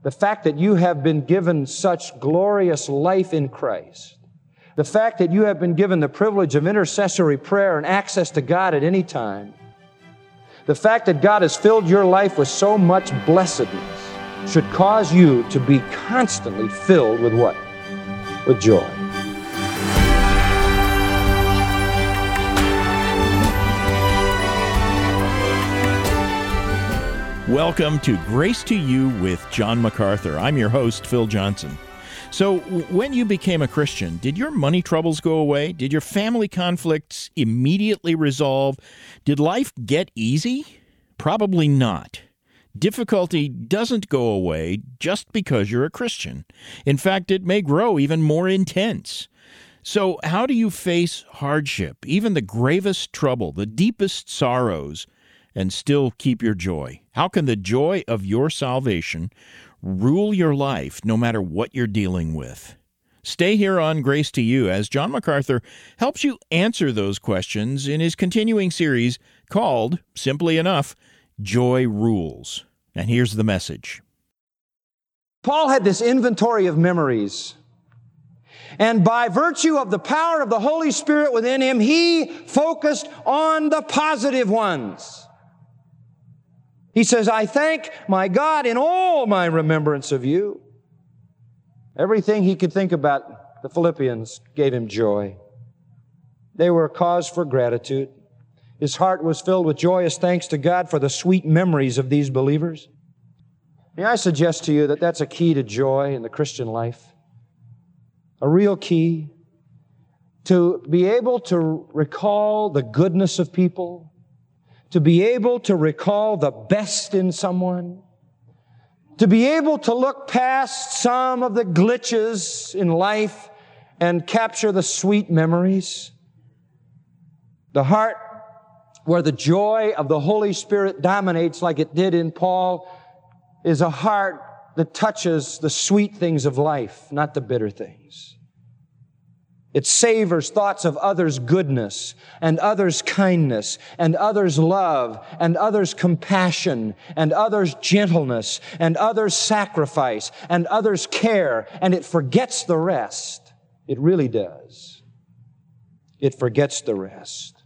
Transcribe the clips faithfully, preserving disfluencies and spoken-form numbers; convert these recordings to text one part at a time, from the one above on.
The fact that you have been given such glorious life in Christ, the fact that you have been given the privilege of intercessory prayer and access to God at any time, the fact that God has filled your life with so much blessedness should cause you to be constantly filled with what? With joy. Welcome to Grace to You with John MacArthur. I'm your host, Phil Johnson. So, when you became a Christian, did your money troubles go away? Did your family conflicts immediately resolve? Did life get easy? Probably not. Difficulty doesn't go away just because you're a Christian. In fact, it may grow even more intense. So, how do you face hardship, even the gravest trouble, the deepest sorrows, and still keep your joy? How can the joy of your salvation rule your life no matter what you're dealing with? Stay here on Grace to You as John MacArthur helps you answer those questions in his continuing series called, simply enough, Joy Rules. And here's the message. Paul had this inventory of memories. And by virtue of the power of the Holy Spirit within him, he focused on the positive ones. He says, I thank my God in all my remembrance of you. Everything he could think about the Philippians gave him joy. They were a cause for gratitude. His heart was filled with joyous thanks to God for the sweet memories of these believers. May I suggest to you that that's a key to joy in the Christian life? A real key to be able to recall the goodness of people, to be able to recall the best in someone, to be able to look past some of the glitches in life and capture the sweet memories. The heart where the joy of the Holy Spirit dominates like it did in Paul is a heart that touches the sweet things of life, not the bitter things. It savors thoughts of others' goodness and others' kindness and others' love and others' compassion and others' gentleness and others' sacrifice and others' care, and it forgets the rest. It really does. It forgets the rest.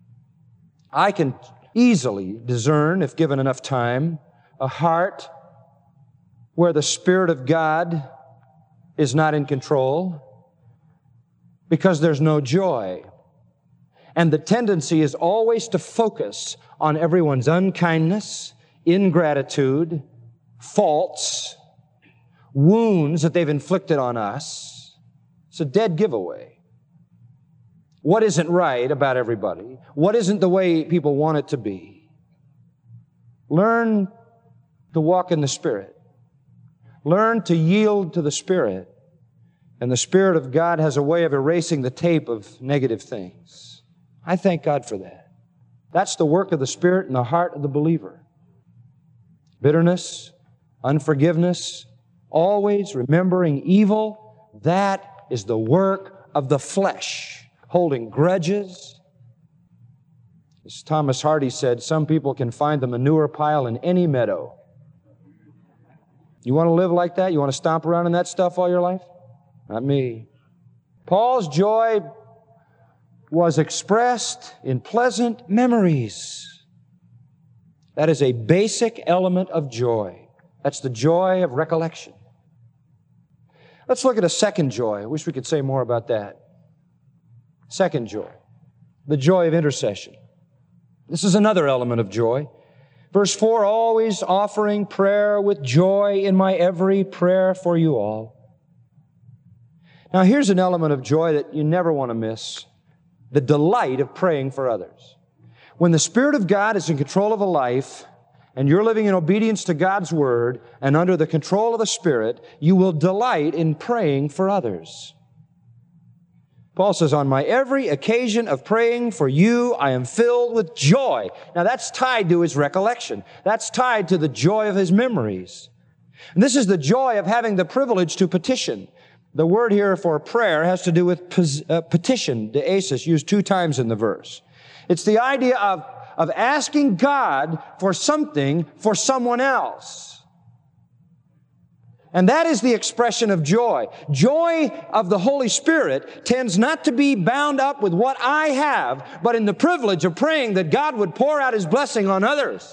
I can easily discern, if given enough time, a heart where the Spirit of God is not in control, because there's no joy. And the tendency is always to focus on everyone's unkindness, ingratitude, faults, wounds that they've inflicted on us. It's a dead giveaway. What isn't right about everybody? What isn't the way people want it to be? Learn to walk in the Spirit. Learn to yield to the Spirit. And the Spirit of God has a way of erasing the tape of negative things. I thank God for that. That's the work of the Spirit in the heart of the believer. Bitterness, unforgiveness, always remembering evil, that is the work of the flesh. Holding grudges. As Thomas Hardy said, some people can find the manure pile in any meadow. You want to live like that? You want to stomp around in that stuff all your life? Not me. Paul's joy was expressed in pleasant memories. That is a basic element of joy. That's the joy of recollection. Let's look at a second joy. I wish we could say more about that. Second joy, the joy of intercession. This is another element of joy. Verse four, always offering prayer with joy in my every prayer for you all. Now, here's an element of joy that you never want to miss. The delight of praying for others. When the Spirit of God is in control of a life, and you're living in obedience to God's Word, and under the control of the Spirit, you will delight in praying for others. Paul says, on my every occasion of praying for you, I am filled with joy. Now, that's tied to his recollection. That's tied to the joy of his memories. And this is the joy of having the privilege to petition. The word here for prayer has to do with pos- uh, petition, deesis, used two times in the verse. It's the idea of, of asking God for something for someone else. And that is the expression of joy. Joy of the Holy Spirit tends not to be bound up with what I have, but in the privilege of praying that God would pour out His blessing on others.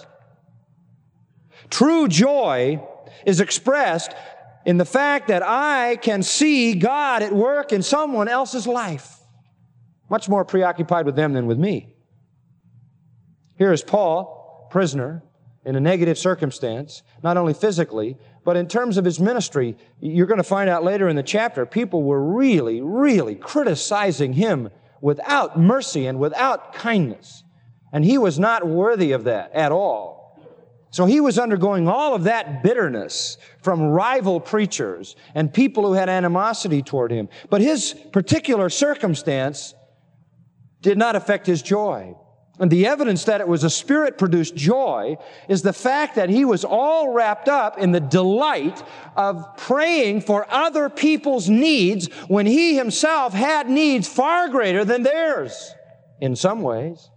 True joy is expressed in the fact that I can see God at work in someone else's life, much more preoccupied with them than with me. Here is Paul, prisoner, in a negative circumstance, not only physically, but in terms of his ministry. You're going to find out later in the chapter, people were really, really criticizing him without mercy and without kindness. And he was not worthy of that at all. So he was undergoing all of that bitterness from rival preachers and people who had animosity toward him. But his particular circumstance did not affect his joy. And the evidence that it was a Spirit-produced joy is the fact that he was all wrapped up in the delight of praying for other people's needs when he himself had needs far greater than theirs in some ways.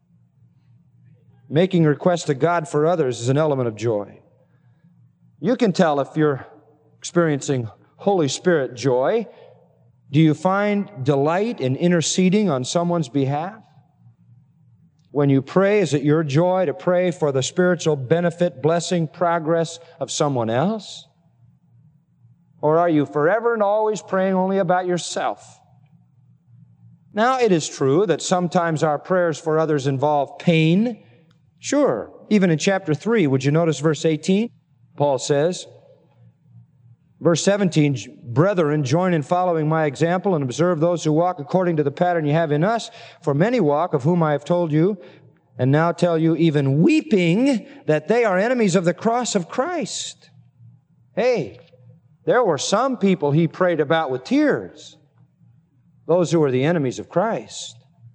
Making requests to God for others is an element of joy. You can tell if you're experiencing Holy Spirit joy. Do you find delight in interceding on someone's behalf? When you pray, is it your joy to pray for the spiritual benefit, blessing, progress of someone else? Or are you forever and always praying only about yourself? Now, it is true that sometimes our prayers for others involve pain. Sure. Even in chapter three, would you notice verse eighteen? Paul says, verse seventeen, "Brethren, join in following my example and observe those who walk according to the pattern you have in us. For many walk, of whom I have told you, and now tell you, even weeping, that they are enemies of the cross of Christ." Hey, there were some people he prayed about with tears, those who were the enemies of Christ.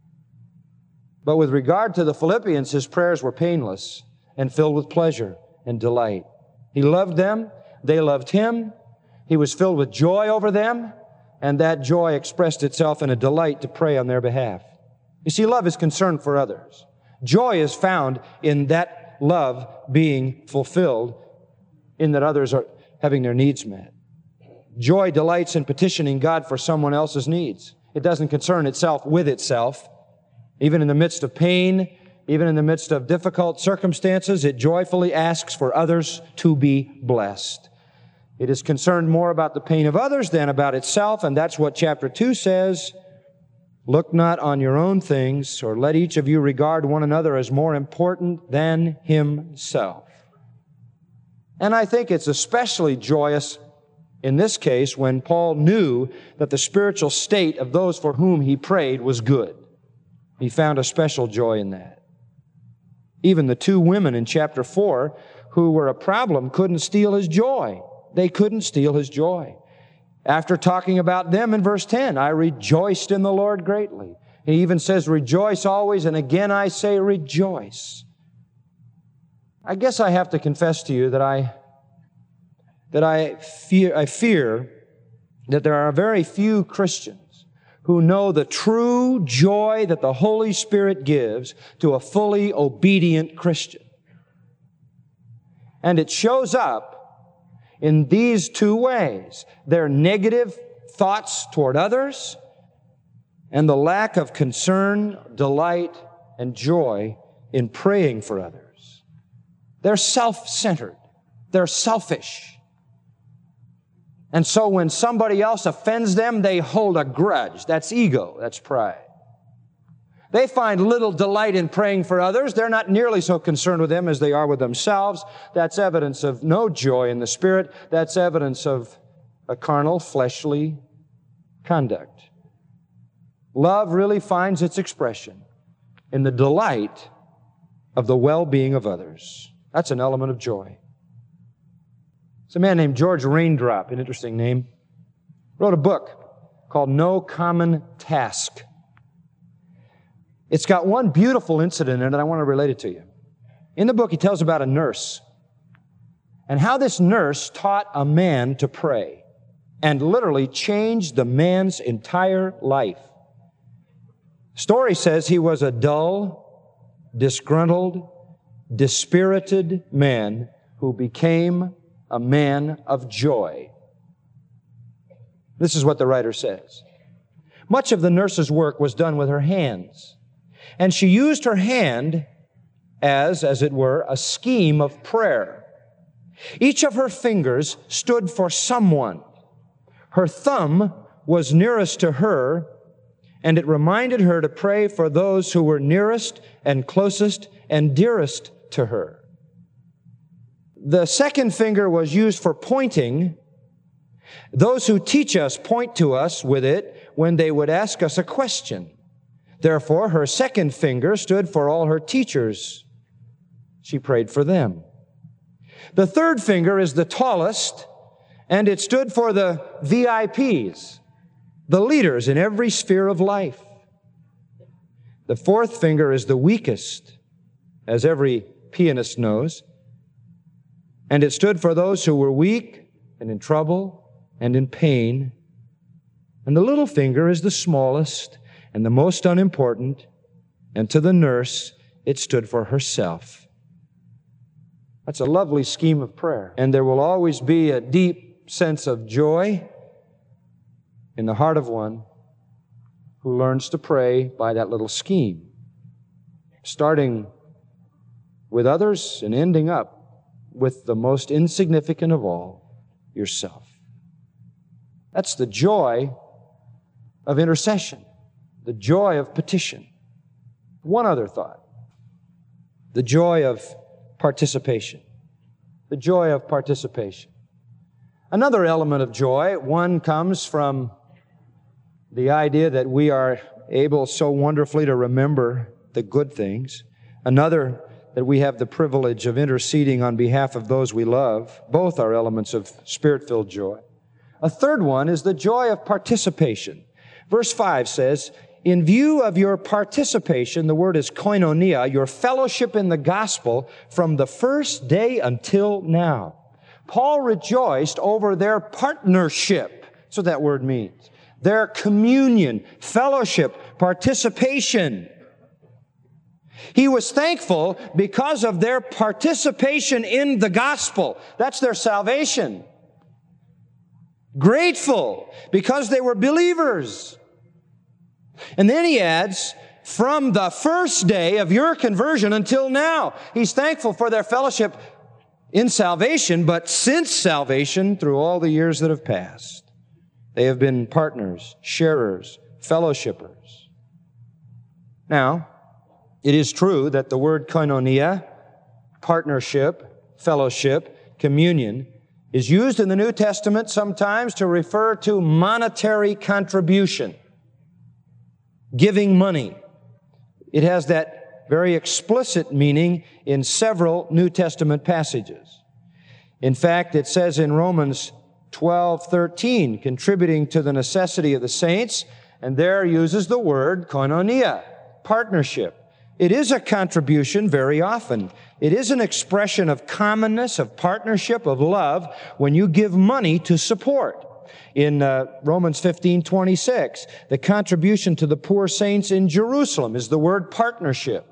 But with regard to the Philippians, his prayers were painless and filled with pleasure and delight. He loved them, they loved him. He was filled with joy over them, and that joy expressed itself in a delight to pray on their behalf. You see, love is concern for others. Joy is found in that love being fulfilled, in that others are having their needs met. Joy delights in petitioning God for someone else's needs. It doesn't concern itself with itself. Even in the midst of pain, even in the midst of difficult circumstances, it joyfully asks for others to be blessed. It is concerned more about the pain of others than about itself, and that's what chapter two says. "Look not on your own things, or let each of you regard one another as more important than himself." And I think it's especially joyous in this case when Paul knew that the spiritual state of those for whom he prayed was good. He found a special joy in that. Even the two women in chapter four who were a problem couldn't steal his joy. They couldn't steal his joy. After talking about them in verse ten, "I rejoiced in the Lord greatly." He even says, "Rejoice always," and again I say, rejoice. I guess I have to confess to you that I that I fear I fear that there are very few Christians who know the true joy that the Holy Spirit gives to a fully obedient Christian. And it shows up in these two ways: their negative thoughts toward others and the lack of concern, delight, and joy in praying for others. They're self-centered. They're selfish. And so when somebody else offends them, they hold a grudge. That's ego. That's pride. They find little delight in praying for others. They're not nearly so concerned with them as they are with themselves. That's evidence of no joy in the Spirit. That's evidence of a carnal, fleshly conduct. Love really finds its expression in the delight of the well-being of others. That's an element of joy. It's a man named George Raindrop, an interesting name, wrote a book called No Common Task. It's got one beautiful incident in it. I want to relate it to you. In the book, he tells about a nurse and how this nurse taught a man to pray and literally changed the man's entire life. The story says he was a dull, disgruntled, dispirited man who became a man of joy. This is what the writer says. Much of the nurse's work was done with her hands, and she used her hand as, as it were, a scheme of prayer. Each of her fingers stood for someone. Her thumb was nearest to her, and it reminded her to pray for those who were nearest and closest and dearest to her. The second finger was used for pointing. Those who teach us point to us with it when they would ask us a question. Therefore, her second finger stood for all her teachers. She prayed for them. The third finger is the tallest, and it stood for the V I Ps, the leaders in every sphere of life. The fourth finger is the weakest, as every pianist knows, and it stood for those who were weak and in trouble and in pain. And the little finger is the smallest and the most unimportant, and to the nurse, it stood for herself. That's a lovely scheme of prayer. And there will always be a deep sense of joy in the heart of one who learns to pray by that little scheme, starting with others and ending up with the most insignificant of all, yourself. That's the joy of intercession, the joy of petition. One other thought, the joy of participation, the joy of participation. Another element of joy, one comes from the idea that we are able so wonderfully to remember the good things. Another, that we have the privilege of interceding on behalf of those we love. Both are elements of Spirit-filled joy. A third one is the joy of participation. Verse five says, in view of your participation, the word is koinonia, your fellowship in the gospel from the first day until now. Paul rejoiced over their partnership. That's what that word means. Their communion, fellowship, participation. He was thankful because of their participation in the gospel. That's their salvation. Grateful because they were believers. And then he adds, from the first day of your conversion until now. He's thankful for their fellowship in salvation, but since salvation, through all the years that have passed. They have been partners, sharers, fellowshippers. Now, it is true that the word koinonia, partnership, fellowship, communion, is used in the New Testament sometimes to refer to monetary contribution, giving money. It has that very explicit meaning in several New Testament passages. In fact, it says in Romans twelve thirteen, contributing to the necessity of the saints, and there uses the word koinonia, partnership. It is a contribution very often. It is an expression of commonness, of partnership, of love when you give money to support. In uh, Romans fifteen twenty-six, the contribution to the poor saints in Jerusalem is the word partnership.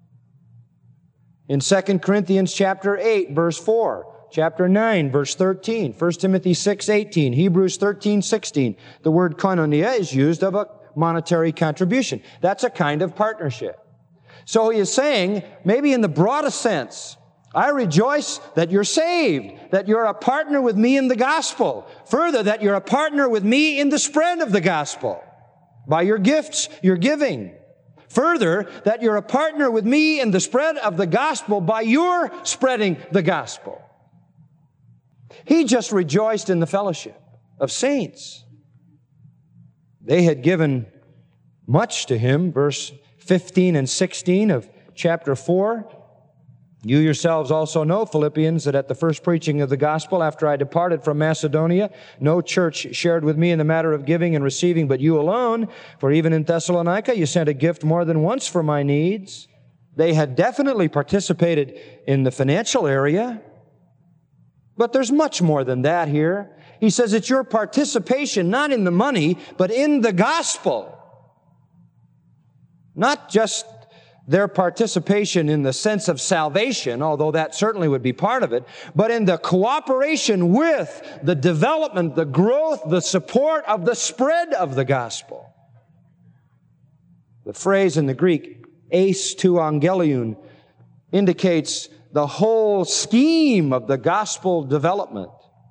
In Second Corinthians chapter eight, verse four, chapter nine, verse thirteen, First Timothy six eighteen, Hebrews thirteen sixteen, the word koinonia is used of a monetary contribution. That's a kind of partnership. So he is saying, maybe in the broadest sense, I rejoice that you're saved, that you're a partner with me in the gospel. Further, that you're a partner with me in the spread of the gospel by your gifts, your giving. Further, that you're a partner with me in the spread of the gospel by your spreading the gospel. He just rejoiced in the fellowship of saints. They had given much to him, verse fifteen and sixteen of chapter four. You yourselves also know, Philippians, that at the first preaching of the gospel, after I departed from Macedonia, no church shared with me in the matter of giving and receiving, but you alone. For even in Thessalonica, you sent a gift more than once for my needs. They had definitely participated in the financial area, but there's much more than that here. He says it's your participation, not in the money, but in the gospel. Not just their participation in the sense of salvation, although that certainly would be part of it, but in the cooperation with the development, the growth, the support of the spread of the gospel. The phrase in the Greek, eis to angelion, indicates the whole scheme of the gospel development.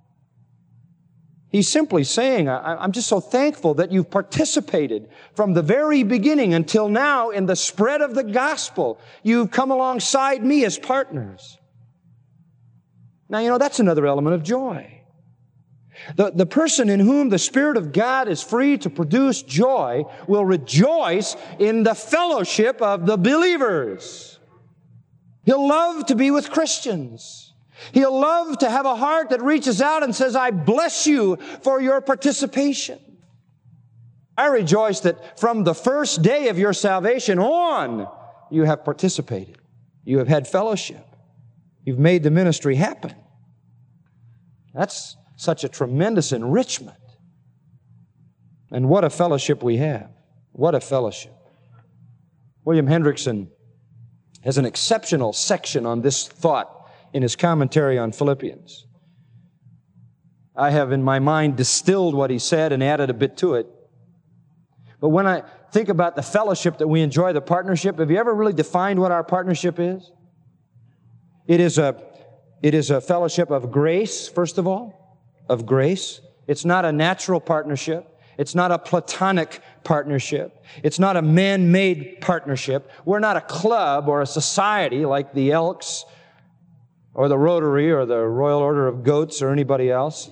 He's simply saying, I'm just so thankful that you've participated from the very beginning until now in the spread of the gospel. You've come alongside me as partners. Now, you know, that's another element of joy. The, the person in whom the Spirit of God is free to produce joy will rejoice in the fellowship of the believers. He'll love to be with Christians. He'll love to have a heart that reaches out and says, I bless you for your participation. I rejoice that from the first day of your salvation on, you have participated. You have had fellowship. You've made the ministry happen. That's such a tremendous enrichment. And what a fellowship we have. What a fellowship. William Hendrickson has an exceptional section on this thought in his commentary on Philippians. I have in my mind distilled what he said and added a bit to it. But when I think about the fellowship that we enjoy, the partnership, have you ever really defined what our partnership is? It is a, it is a fellowship of grace, first of all, of grace. It's not a natural partnership. It's not a platonic partnership. It's not a man-made partnership. We're not a club or a society like the Elks or the Rotary or the Royal Order of Goats or anybody else.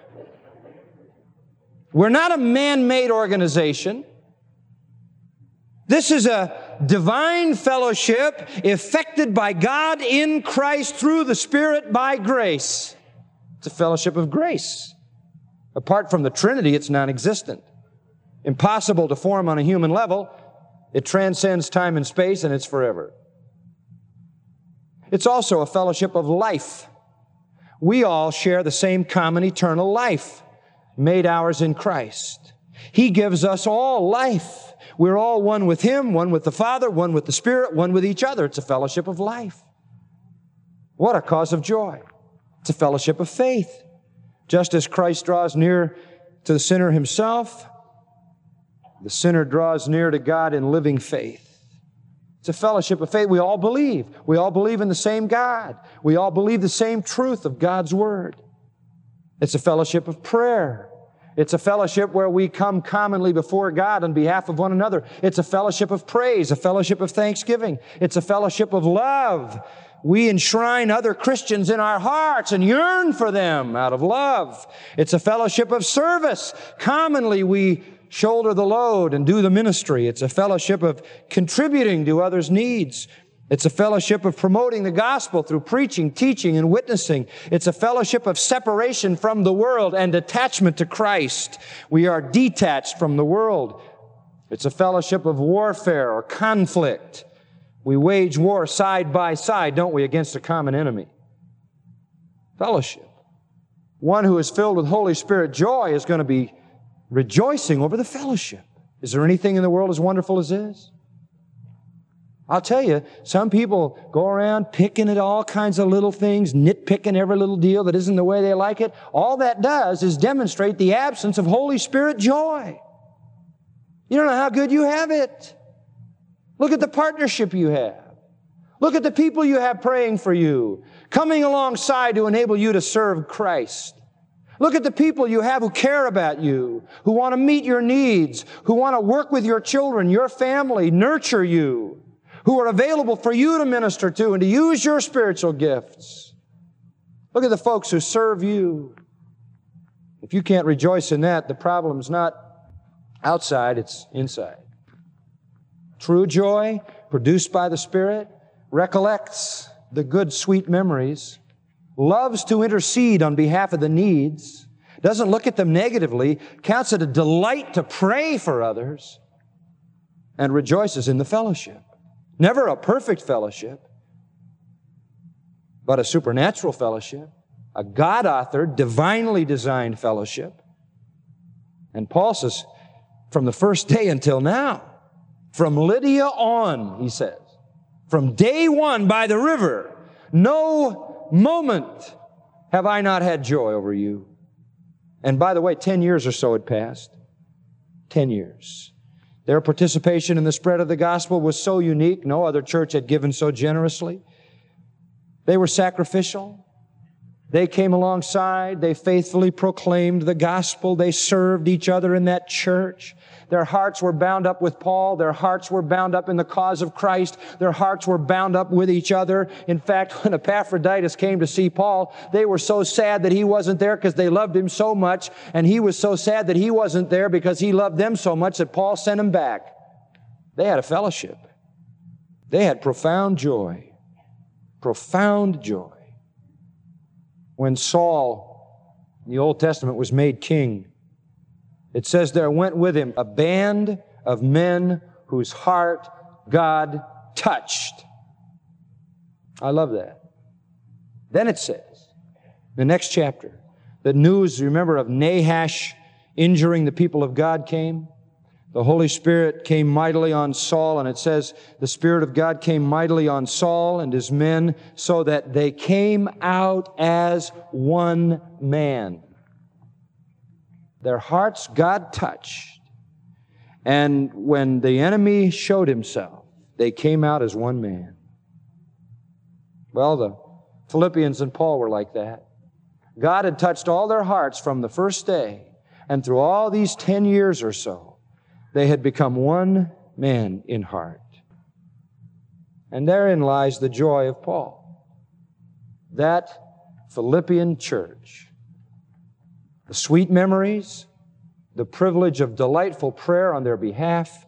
We're not a man-made organization. This is a divine fellowship effected by God in Christ through the Spirit by grace. It's a fellowship of grace. Apart from the Trinity, it's non-existent. Impossible to form on a human level. It transcends time and space, and it's forever. It's also a fellowship of life. We all share the same common eternal life, made ours in Christ. He gives us all life. We're all one with Him, one with the Father, one with the Spirit, one with each other. It's a fellowship of life. What a cause of joy. It's a fellowship of faith. Just as Christ draws near to the sinner himself, the sinner draws near to God in living faith. It's a fellowship of faith. We all believe. We all believe in the same God. We all believe the same truth of God's Word. It's a fellowship of prayer. It's a fellowship where we come commonly before God on behalf of one another. It's a fellowship of praise, a fellowship of thanksgiving. It's a fellowship of love. We enshrine other Christians in our hearts and yearn for them out of love. It's a fellowship of service. Commonly we shoulder the load and do the ministry. It's a fellowship of contributing to others' needs. It's a fellowship of promoting the gospel through preaching, teaching, and witnessing. It's a fellowship of separation from the world and attachment to Christ. We are detached from the world. It's a fellowship of warfare or conflict. We wage war side by side, don't we, against a common enemy. Fellowship. One who is filled with Holy Spirit joy is going to be rejoicing over the fellowship. Is there anything in the world as wonderful as this? I'll tell you, some people go around picking at all kinds of little things, nitpicking every little deal that isn't the way they like it. All that does is demonstrate the absence of Holy Spirit joy. You don't know how good you have it. Look at the partnership you have. Look at the people you have praying for you, coming alongside to enable you to serve Christ. Look at the people you have who care about you, who want to meet your needs, who want to work with your children, your family, nurture you, who are available for you to minister to and to use your spiritual gifts. Look at the folks who serve you. If you can't rejoice in that, the problem's not outside, it's inside. True joy, produced by the Spirit, recollects the good, sweet memories, loves to intercede on behalf of the needs, doesn't look at them negatively, counts it a delight to pray for others, and rejoices in the fellowship. Never a perfect fellowship, but a supernatural fellowship, a God-authored, divinely designed fellowship. And Paul says, from the first day until now, from Lydia on, he says, From day one by the river, no moment have I not had joy over you. And by the way, ten years or so had passed. Ten years. Their participation in the spread of the gospel was so unique. No other church had given so generously. They were sacrificial. They came alongside. They faithfully proclaimed the gospel. They served each other in that church. Their hearts were bound up with Paul. Their hearts were bound up in the cause of Christ. Their hearts were bound up with each other. In fact, when Epaphroditus came to see Paul, they were so sad that he wasn't there because they loved him so much, and he was so sad that he wasn't there because he loved them so much that Paul sent him back. They had a fellowship. They had profound joy. Profound joy. When Saul, in the Old Testament, was made king, it says there went with him a band of men whose heart God touched. I love that. Then it says, the next chapter, the news, remember, of Nahash injuring the people of God came. The Holy Spirit came mightily on Saul, and it says the Spirit of God came mightily on Saul and his men so that they came out as one man. Their hearts God touched. And when the enemy showed himself, they came out as one man. Well, the Philippians and Paul were like that. God had touched all their hearts from the first day, and through all these ten years or so, they had become one man in heart. And therein lies the joy of Paul. That Philippian church, the sweet memories, the privilege of delightful prayer on their behalf,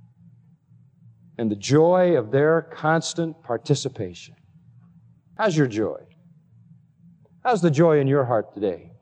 and the joy of their constant participation. How's your joy? How's the joy in your heart today?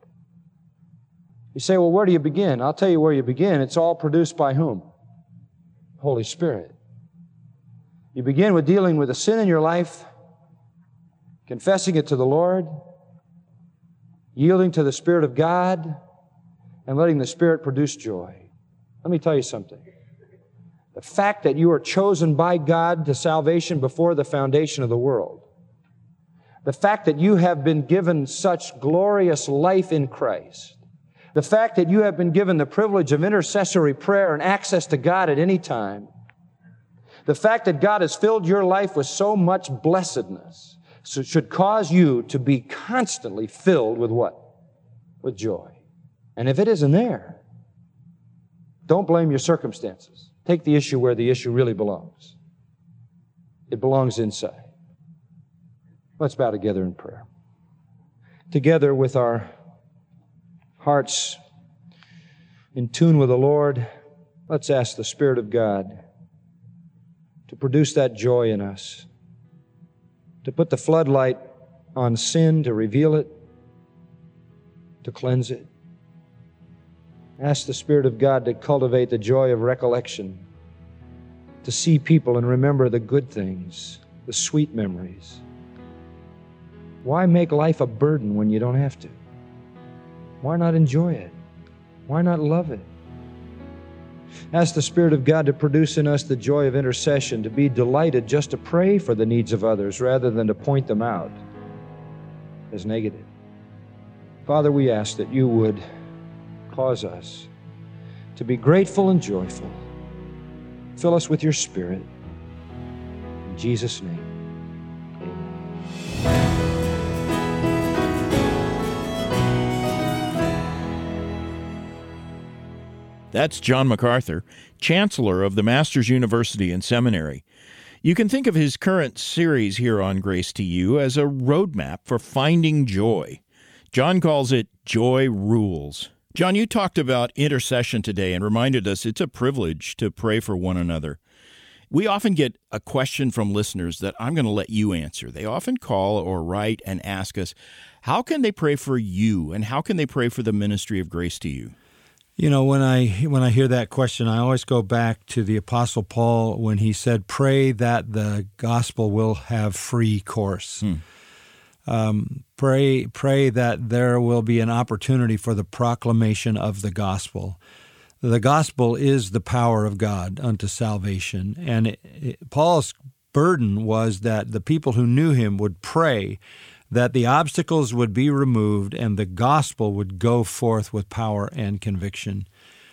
You say, well, where do you begin? I'll tell you where you begin. It's all produced by whom? Holy Spirit. You begin with dealing with the sin in your life, confessing it to the Lord, yielding to the Spirit of God, and letting the Spirit produce joy. Let me tell you something. The fact that you are chosen by God to salvation before the foundation of the world, the fact that you have been given such glorious life in Christ, the fact that you have been given the privilege of intercessory prayer and access to God at any time, the fact that God has filled your life with so much blessedness, so it should cause you to be constantly filled with what? With joy. And if it isn't there, don't blame your circumstances. Take the issue where the issue really belongs. It belongs inside. Let's bow together in prayer. Together with our hearts in tune with the Lord, let's ask the Spirit of God to produce that joy in us, to put the floodlight on sin, to reveal it, to cleanse it. Ask the Spirit of God to cultivate the joy of recollection, to see people and remember the good things, the sweet memories. Why make life a burden when you don't have to? Why not enjoy it? Why not love it? Ask the Spirit of God to produce in us the joy of intercession, to be delighted just to pray for the needs of others rather than to point them out as negative. Father, we ask that you would cause us to be grateful and joyful. Fill us with your Spirit. In Jesus' name. That's John MacArthur, Chancellor of the Masters University and Seminary. You can think of his current series here on Grace to You as a roadmap for finding joy. John calls it Joy Rules. John, you talked about intercession today and reminded us it's a privilege to pray for one another. We often get a question from listeners that I'm going to let you answer. They often call or write and ask us, how can they pray for you and how can they pray for the ministry of Grace to You? You know, when I when I hear that question, I always go back to the Apostle Paul when he said, pray that the gospel will have free course. Hmm. Um, pray, pray that there will be an opportunity for the proclamation of the gospel. The gospel is the power of God unto salvation. And it, it, Paul's burden was that the people who knew him would pray that the obstacles would be removed and the gospel would go forth with power and conviction.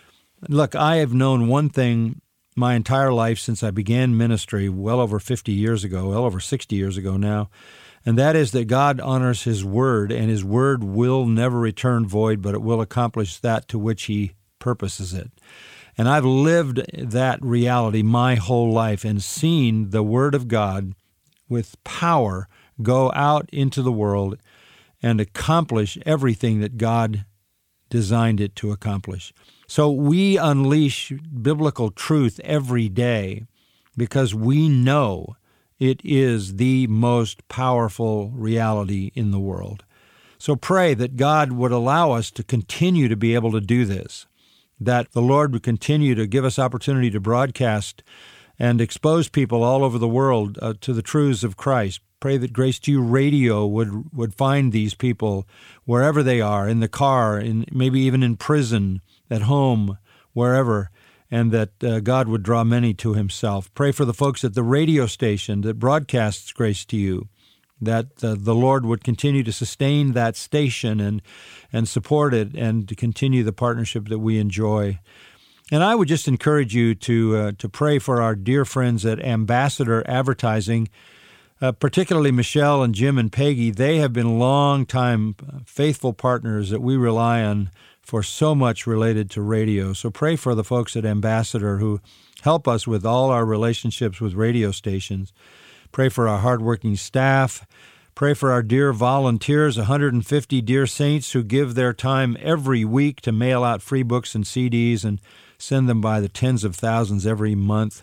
Look, I have known one thing my entire life since I began ministry well over fifty years ago, well over sixty years ago now, and that is that God honors His Word, and His Word will never return void, but it will accomplish that to which He purposes it. And I've lived that reality my whole life and seen the Word of God with power go out into the world and accomplish everything that God designed it to accomplish. So we unleash biblical truth every day because we know it is the most powerful reality in the world. So pray that God would allow us to continue to be able to do this, that the Lord would continue to give us opportunity to broadcast and expose people all over the world uh, to the truths of Christ. Pray that Grace to You Radio would, would find these people wherever they are, in the car, in maybe even in prison, at home, wherever, and that uh, God would draw many to Himself. Pray for the folks at the radio station that broadcasts Grace to You, that uh, the Lord would continue to sustain that station and and support it and to continue the partnership that we enjoy. And I would just encourage you to uh, to pray for our dear friends at Ambassador Advertising, uh, particularly Michelle and Jim and Peggy. They have been long-time faithful partners that we rely on for so much related to radio. So pray for the folks at Ambassador who help us with all our relationships with radio stations. Pray for our hardworking staff. Pray for our dear volunteers, one hundred fifty dear saints who give their time every week to mail out free books and C Ds and send them by the tens of thousands every month.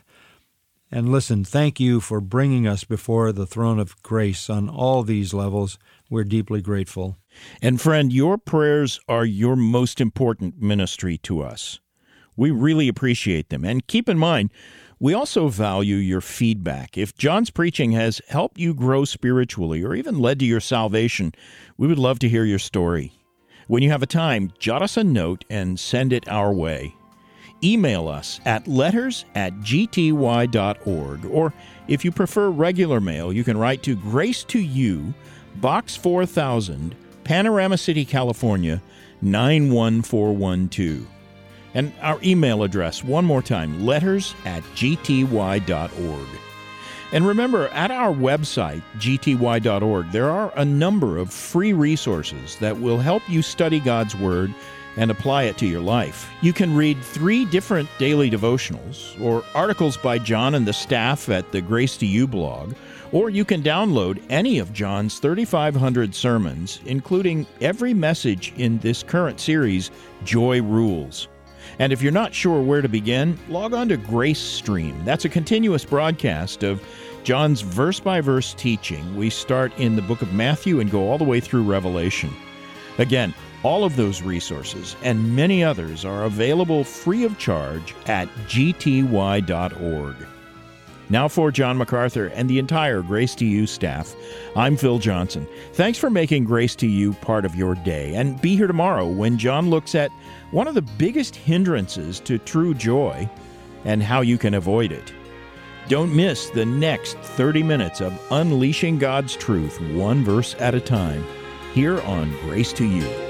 And listen, thank you for bringing us before the throne of grace on all these levels. We're deeply grateful. And friend, your prayers are your most important ministry to us. We really appreciate them. And keep in mind, we also value your feedback. If John's preaching has helped you grow spiritually or even led to your salvation, we would love to hear your story. When you have a time, jot us a note and send it our way. Email us at letters at g t y dot org, or if you prefer regular mail, you can write to Grace to You, Box four thousand, Panorama City, California, nine one four one two. And our email address, one more time, letters at g t y dot org. And remember, at our website, g t y dot org, there are a number of free resources that will help you study God's Word and apply it to your life. You can read three different daily devotionals, or articles by John and the staff at the Grace to You blog, or you can download any of John's thirty-five hundred sermons, including every message in this current series, Joy Rules. And if you're not sure where to begin, log on to Grace Stream. That's a continuous broadcast of John's verse-by-verse teaching. We start in the book of Matthew and go all the way through Revelation. Again, all of those resources and many others are available free of charge at g t y dot org. Now for John MacArthur and the entire Grace to You staff, I'm Phil Johnson. Thanks for making Grace to You part of your day, and be here tomorrow when John looks at one of the biggest hindrances to true joy and how you can avoid it. Don't miss the next thirty minutes of unleashing God's truth one verse at a time here on Grace to You.